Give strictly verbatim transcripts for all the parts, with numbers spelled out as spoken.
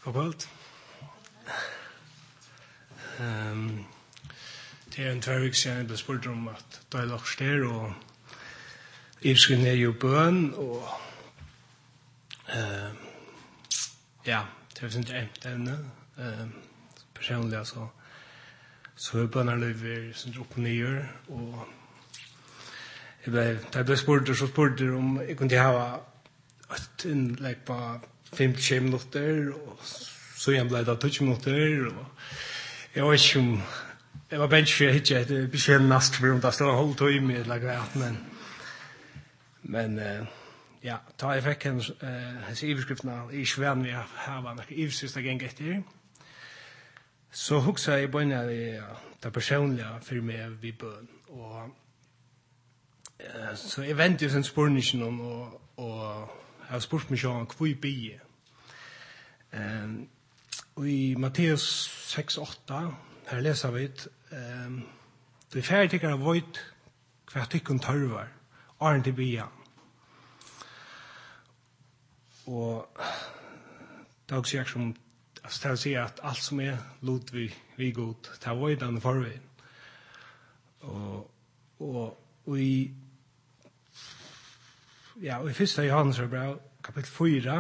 God kvöld. Um, det er en tvervik siden jeg ble spurt om at da er lagt styr, og jeg skulle ned i bøn, og uh, ja, det er ikke et evne. Uh, personlig, altså, så er bønnerløyver som opp og nyer, og jeg ble, da jeg ble spurt, så spurte jeg om jeg kunne ha et innlegg på fem til tjue minutter, og så igjen ble det tjue minutter, og jeg var ikke om, jeg var bensj for jeg ikke etter beskjednast, for om det stod en halv tøyme eller greit, men, men, uh, ja, da jeg fikk en, uh, hans iverskriftene, jeg er ikke venn vi har noen iverskrift jeg gikk etter, så huksa jeg på en av det personlige for meg ved bøn, og uh, så jeg ventet jo sin spørningen om, og, og jeg har spurt meg sånn, hvor jeg bygge. Um, og i Matteus seks åtta, her leser vi, um, du er ferdig til å vøyt hva tykken tørver, åren til bygge. Og det er også jeg som, altså til å si at alt som er lot vi, vi godt, det er vøytene forveien. Og, og, og i, ja, og i første Johannes brev, kapitel fire,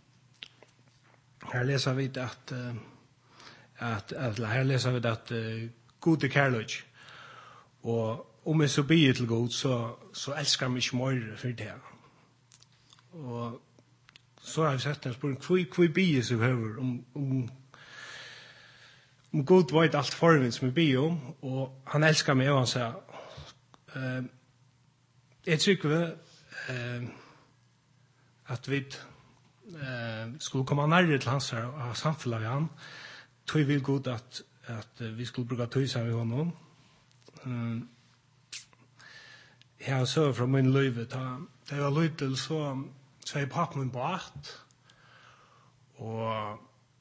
her leser vi at, uh, at, at her leser vi at uh, god er kærlighet. Og om jeg så blir til god, så, så elsker jeg meg ikke mer for det. Og så har vi sett en spørsmål, hvor, hvor blir så behøver om, om, om god vet alt forvind som vi blir om, og han elsker meg, og han sier, uh, jeg tror vi, uh, at vi uh, skulle komme nærmere til hans her og ha samfunnet med han, tror vi godt at, at uh, vi skulle bruke tøy sammen med honom. Um, jeg har sørt fra min liv, da jeg var lyttet, så, så er jeg på min båt, og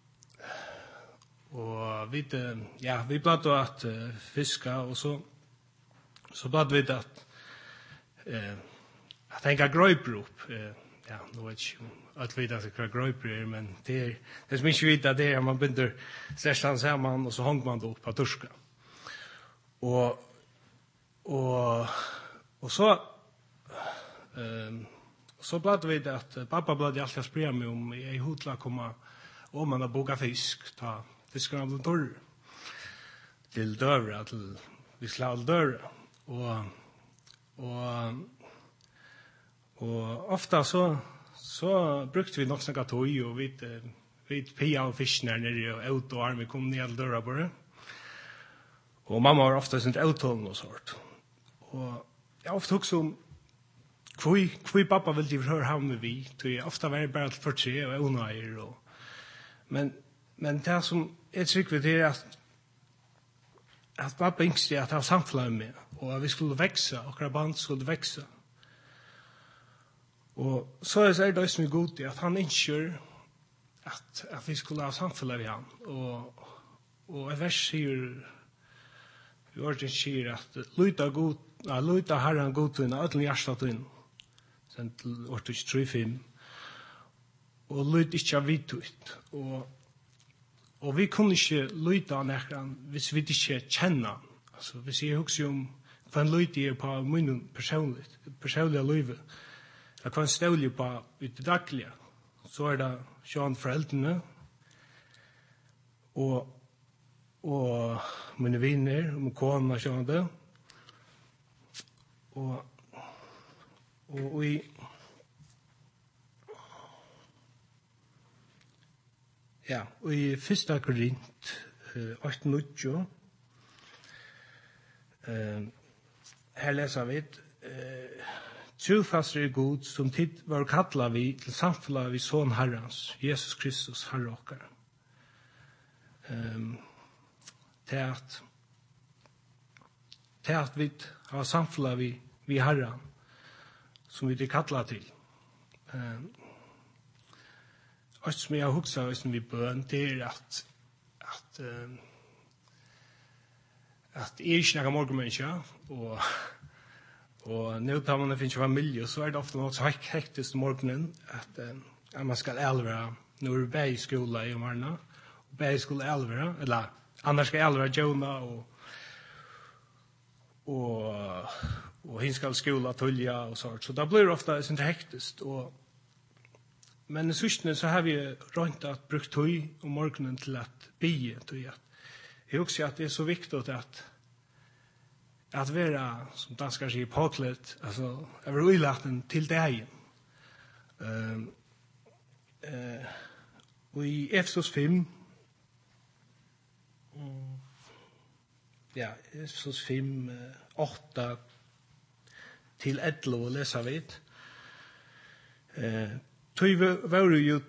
og vi, uh, ja, vi ble da at uh, fiske, og så, så ble vi at uh, at jeg ikke grøyper opp, uh, ja, nå vet jeg ikke at vi vet at det er grøyper er, men det er, det som ikke vet at det er, man begynner størstene sammen, og så hong man det opp på turska. Og, og, og så, um, så ble det vidt at pappa ble det alltid spørre meg om jeg hodla komme om man har boka fisk, ta fiskerne av den torr, til døvre, til vi slav døvre. Og, og, og ofta så, så brukte vi nok snakka tøy, og vi, vi pia og fiskene nere og ut og arme kom ned til døra på det. Og mamma var ofta sin uttålen og sånt. Og jeg ofta også om hvor, hvor pappa ville de høre ham med vi, så jeg ofta var bare for tre og unøyer. Og, men, men det som jeg trykker det er at at pappa yngste at ha samfunnet med, og at vi skulle vekse, og hver band skulle vekse. Og så er det som er god i at han innskjør at, at vi skulle ha samfunnet med han. Og, og et vers sier, vi ordentlig sier at lyta god, ja, lyta herren god til henne, ødelen hjertet til henne. Sen til ordentlig tre fem. Og lyt ikke av vidtøyt. Og Og vi kunne ikke lytte av nekran hvis vi ikke kjenner han. Altså, hvis jeg husker om hva en lytte er på min personlige, personlige liv, eller hva en støvlig på ut det daglige, så er det sjån foreldrene, og, og mine viner, og min kone og sjån det. Og, og vi ja, og i første Korint, åtte nitton, uh, her leser vi, uh, trofast er god, som tid var kattlet vi til samfunnet vi sånn Herrens, Jesus Kristus, Herre okkar. Um, til at, til at vi har samfunnet vi, vi Herren, som vi er kattlet til. Um, Og som jeg har hukset hvis vi bøn, det er at at, uh, at jeg er ikke noen morgenmenneske, og, og nå tar man finnes familie, så er det ofte noe så hektisk morgenen, at, uh, at man skal elvere nu er bæg i skola i Marna, og bæg i skola Elvera, eller annars skal Elvera Jona, og og og hin skal skola Tulja og sånt. Så da blir det ofta sånt hektisk, og men i sysene så har vi rønt at brukt tøy om morgenen til at bie tøy. Jeg husker at det er så viktig at at være, som danskar sier, påklædt, altså, jeg var uilaten til dagen. Uh, uh, og i Efesos fem, um, ja, Efesos fem, åtta til elleve leser vi. Uh, Tøy var jo,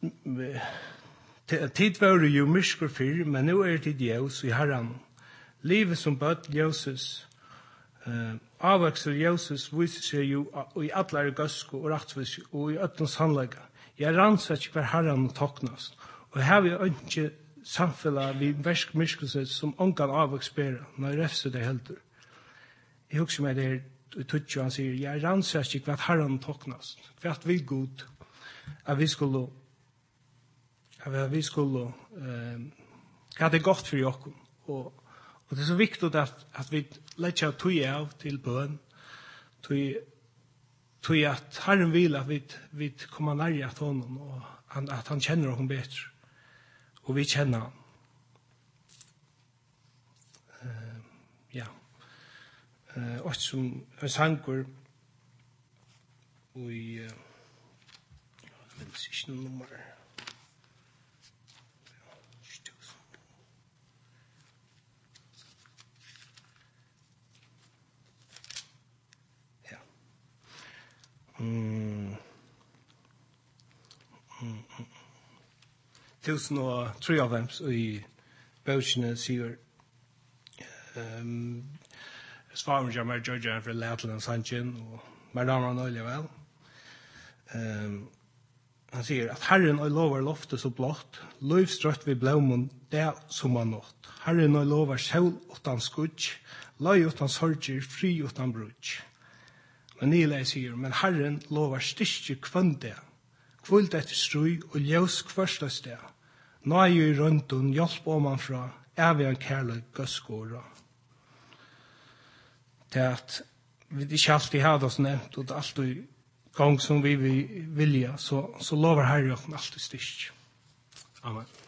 tid var jo mysker fyr, men nå er det ljøs i herren. Livet som bøtt ljøses, Uh, avvokser Jesus viser seg jo i atlare gøsko og rettvis og i øttens handlega. Jeg ranser ikke hver herren og toknast. Og her har vi ikke samfunnet vi versk myskelse som ongan avvoksbera når jeg refser det heldur. Jeg husker meg det i Tutsi han sier, jeg ranser ikke hver herren og toknast. Hver vil god at vi skulle at vi skulle uh, hva det er godt for jokken og Og det er så viktig at, at vi letter tog av til bøn, tog at Herren vil at vi, vi kommer nærmere til honom, og han, at han kjenner oss bedre, og vi kjenner han. Uh, ja. Uh, og som en sanger, og i, uh, jeg vet ikke noe nummer, Mm. Mm. Tusen og tre av dem i bøkene sier um, svaren jeg med Georgia fra Latland Sanchin og Mardana Nøylig vel. Um, han sier at Herren og lover loftet så blått, løvstrøtt vi blåmon det som var nått. Herren og lover sol utan skudj, løy utan sorger, fri utan brudj. Men Nile sier, men Herren lovar styrke kvønde, kvult etter strøy og ljøs kvørstested. Nå er jo i røntun, hjelp om han fra, er vi en kærlig gøskåra. Det er at vi ikke alltid har oss nevnt, og det er alltid gang som vi vil vilja, så, så lovar Herren alltid styrke. Amen.